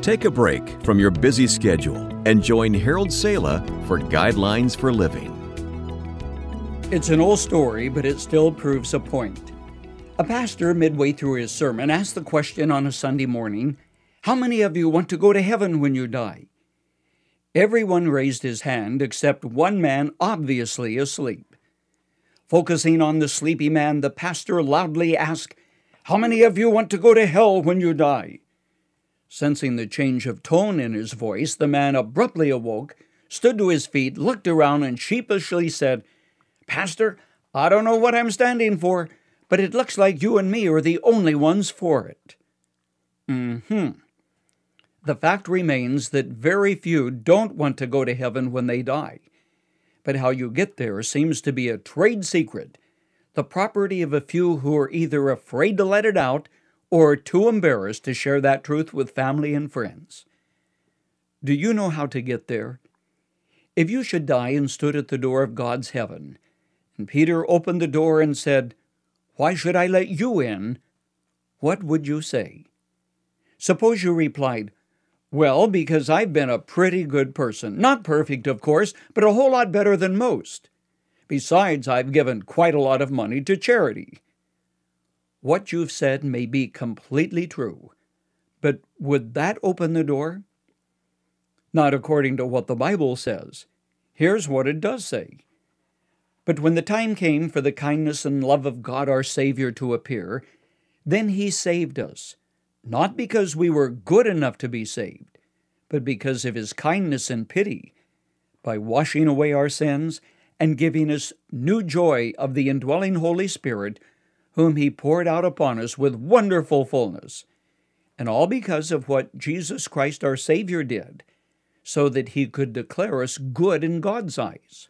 Take a break from your busy schedule and join Harold Sala for Guidelines for Living. It's an old story, but it still proves a point. A pastor, midway through his sermon, asked the question on a Sunday morning, "How many of you want to go to heaven when you die?" Everyone raised his hand except one man obviously asleep. Focusing on the sleepy man, the pastor loudly asked, "How many of you want to go to hell when you die?" Sensing the change of tone in his voice, the man abruptly awoke, stood to his feet, looked around, and sheepishly said, "Pastor, I don't know what I'm standing for, but it looks like you and me are the only ones for it." The fact remains that very few don't want to go to heaven when they die. But how you get there seems to be a trade secret, the property of a few who are either afraid to let it out or too embarrassed to share that truth with family and friends. Do you know how to get there? If you should die and stood at the door of God's heaven, and Peter opened the door and said, "Why should I let you in?" what would you say? Suppose you replied, "Well, because I've been a pretty good person. Not perfect, of course, but a whole lot better than most. Besides, I've given quite a lot of money to charity." What you've said may be completely true, but would that open the door? Not according to what the Bible says. Here's what it does say. "But when the time came for the kindness and love of God our Savior to appear, then He saved us, not because we were good enough to be saved, but because of His kindness and pity, by washing away our sins and giving us new joy of the indwelling Holy Spirit, whom He poured out upon us with wonderful fullness, and all because of what Jesus Christ our Savior did, so that He could declare us good in God's eyes."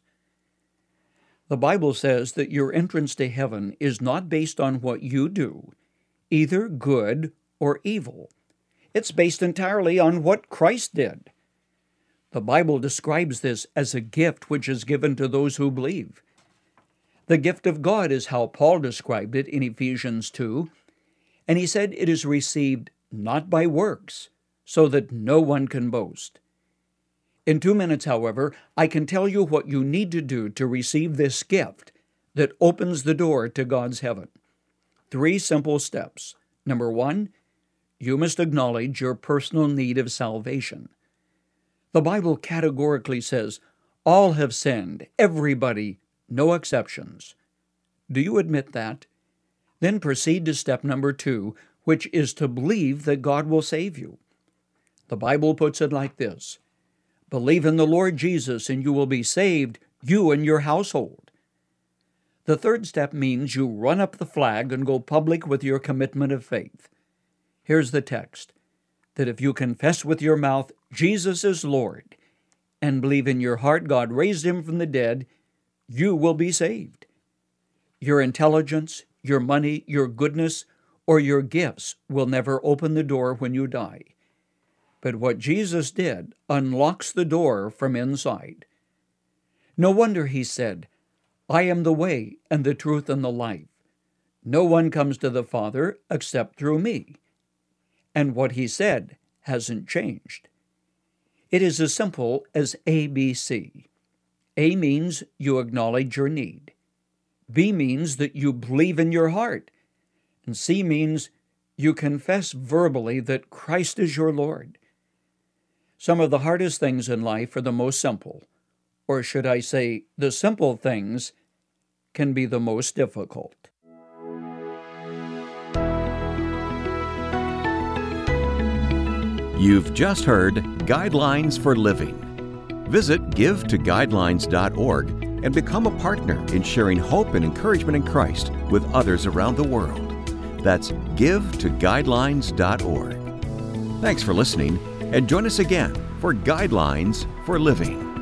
The Bible says that your entrance to heaven is not based on what you do, either good or evil. It's based entirely on what Christ did. The Bible describes this as a gift which is given to those who believe. The gift of God is how Paul described it in Ephesians 2, and he said it is received not by works, so that no one can boast. In 2 minutes, however, I can tell you what you need to do to receive this gift that opens the door to God's heaven. 3 simple steps. Number 1, you must acknowledge your personal need of salvation. The Bible categorically says, all have sinned, everybody, no exceptions. Do you admit that? Then proceed to step number 2, which is to believe that God will save you. The Bible puts it like this: believe in the Lord Jesus and you will be saved, you and your household. The 3rd step means you run up the flag and go public with your commitment of faith. Here's the text, that if you confess with your mouth Jesus is Lord and believe in your heart God raised Him from the dead, you will be saved. Your intelligence, your money, your goodness, or your gifts will never open the door when you die. But what Jesus did unlocks the door from inside. No wonder He said, I am the way and the truth and the life. No one comes to the Father except through me. And what He said hasn't changed. It is as simple as ABC. A means you acknowledge your need. B means that you believe in your heart. And C means you confess verbally that Christ is your Lord. Some of the hardest things in life are the most simple, or should I say, the simple things can be the most difficult. You've just heard Guidelines for Living. Visit givetoguidelines.org and become a partner in sharing hope and encouragement in Christ with others around the world. That's givetoguidelines.org. Thanks for listening, and join us again for Guidelines for Living.